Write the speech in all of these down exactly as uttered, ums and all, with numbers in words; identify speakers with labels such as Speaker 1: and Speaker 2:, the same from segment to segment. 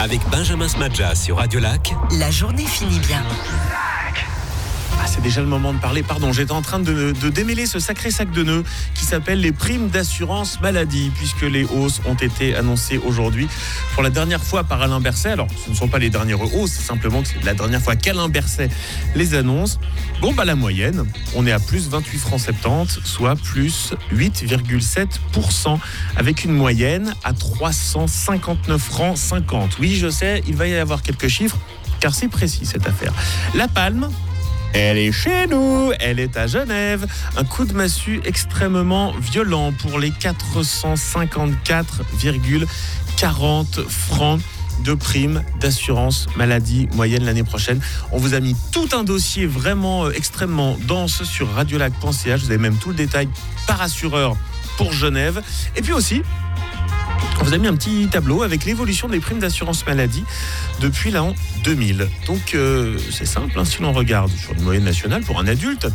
Speaker 1: Avec Benjamin Smadja sur Radio Lac.
Speaker 2: La journée finit bien.
Speaker 3: Ah, c'est déjà le moment de parler, pardon, j'étais en train de, de démêler ce sacré sac de nœuds qui s'appelle les primes d'assurance maladie, puisque les hausses ont été annoncées aujourd'hui pour la dernière fois par Alain Berset. Alors, ce ne sont pas les dernières hausses, c'est simplement que c'est la dernière fois qu'Alain Berset les annonce. Bon, bah la moyenne, on est à plus vingt-huit francs soixante-dix, soit plus huit virgule sept pour cent, avec une moyenne à trois cent cinquante-neuf francs cinquante. Oui, je sais, il va y avoir quelques chiffres, car c'est précis cette affaire. La Palme, elle est chez nous, elle est à Genève. Un coup de massue extrêmement violent pour les quatre cent cinquante-quatre virgule quarante francs de prime d'assurance maladie moyenne l'année prochaine. On vous a mis tout un dossier vraiment extrêmement dense sur radiolac point c h. Vous avez même tout le détail par assureur pour Genève. Et puis aussi, on vous a mis un petit tableau avec l'évolution des primes d'assurance maladie depuis l'an deux mille. Donc euh, c'est simple, hein, si l'on regarde sur une moyenne nationale pour un adulte,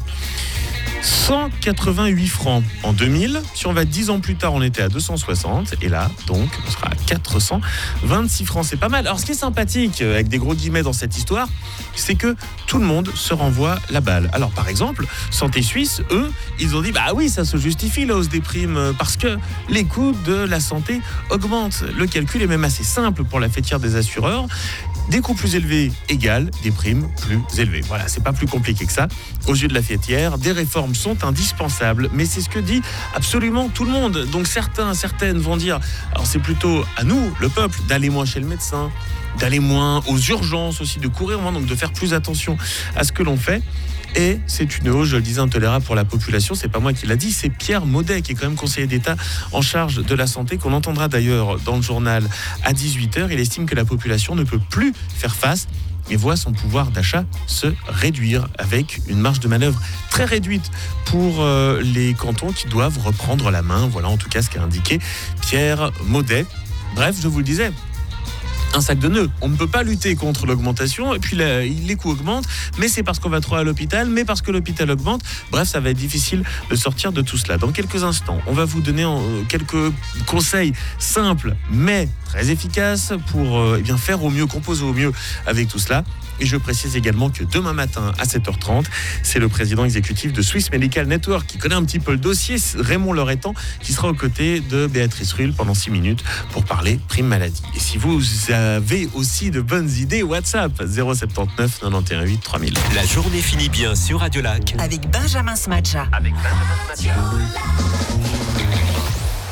Speaker 3: cent quatre-vingt-huit francs en deux mille. Si on va dix ans plus tard, on était à deux cent soixante. Et là, donc, on sera à quatre cent vingt-six francs. C'est pas mal. Alors, ce qui est sympathique, avec des gros guillemets dans cette histoire, c'est que tout le monde se renvoie la balle. Alors, par exemple, Santé Suisse, eux, ils ont dit, bah oui, ça se justifie, la hausse des primes, parce que les coûts de la santé augmentent. Le calcul est même assez simple pour la fêtière des assureurs. Des coûts plus élevés égale des primes plus élevées. Voilà, c'est pas plus compliqué que ça. Aux yeux de la fêtière, des réformes sont indispensables, mais c'est ce que dit absolument tout le monde. Donc certains, certaines vont dire, alors c'est plutôt à nous, le peuple, d'aller moins chez le médecin, d'aller moins aux urgences aussi, de courir moins, donc de faire plus attention à ce que l'on fait. Et c'est une hausse, je le disais, intolérable pour la population. C'est pas moi qui l'a dit, c'est Pierre Maudet, qui est quand même conseiller d'État en charge de la santé, qu'on entendra d'ailleurs dans le journal à dix-huit heures. Il estime que la population ne peut plus faire face et voit son pouvoir d'achat se réduire avec une marge de manœuvre très réduite pour euh, les cantons qui doivent reprendre la main. Voilà en tout cas ce qu'a indiqué Pierre Maudet. Bref, je vous le disais, un sac de nœuds. On ne peut pas lutter contre l'augmentation, et puis là, les coûts augmentent, mais c'est parce qu'on va trop à l'hôpital, mais parce que l'hôpital augmente. Bref, ça va être difficile de sortir de tout cela. Dans quelques instants, on va vous donner euh, quelques conseils simples, mais très efficaces pour euh, eh bien, faire au mieux, composer au mieux avec tout cela. Et je précise également que demain matin à sept heures trente, c'est le président exécutif de Swiss Medical Network qui connaît un petit peu le dossier, Raymond Loretan, qui sera aux côtés de Béatrice Rulle pendant six minutes pour parler prime maladie. Et si vous avez aussi de bonnes idées, WhatsApp zéro sept neuf quatre-vingt-onze huit trois mille.
Speaker 1: La journée finit bien sur Radio Lac.
Speaker 2: Avec Benjamin Smadja.
Speaker 1: Avec Benjamin Smadja.